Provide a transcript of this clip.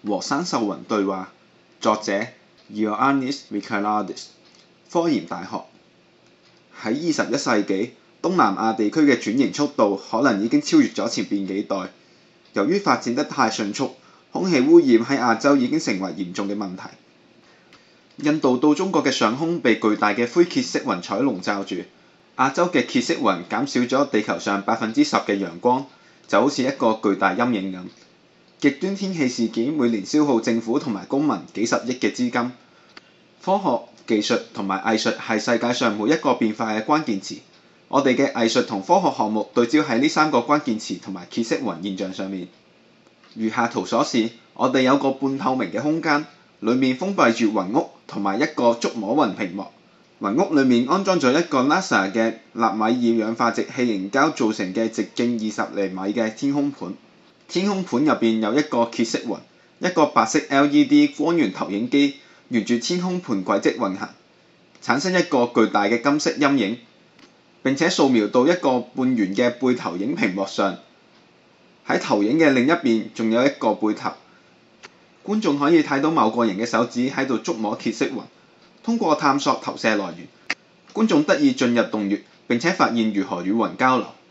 和生獸雲對話，作者 Ioannis Michailidis， 科研大學。喺21世紀，東南亞地區嘅轉型速度可能已經超越咗前邊幾代。由於發展得太迅速，空氣污染喺亞洲已經成為嚴重嘅問題。印度到中國嘅上空被巨大嘅灰褐色雲彩籠罩住，亞洲嘅褐色雲減少咗地球上10%嘅陽光，就好似一個巨大陰影咁。極端天氣事件每年消耗政府同埋公民幾十億嘅資金。科學、技術同埋藝術係世界上每一個變化嘅關鍵詞。我哋嘅藝術同科學項目對焦喺呢3個關鍵詞同埋褐色雲現象上面。如下圖所示，我哋有個半透明嘅空間，裡面封閉住雲屋同埋一個觸摸雲屏幕。雲屋裡面安裝咗一個 NASA 嘅納米二氧化矽氣凝膠造成嘅直徑20厘米嘅天空盤。天空盤入邊有一個褐色雲，一個白色 LED 光源投影機沿住天空盤軌跡運行，產生一個巨大嘅金色陰影，並且掃描到一個半圓嘅背投影屏幕上。喺投影嘅另一邊仲有一個背投，觀眾可以睇到某個人嘅手指喺度觸摸褐色雲。通過探索投射來源，觀眾得以進入洞穴，並且發現如何與雲交流。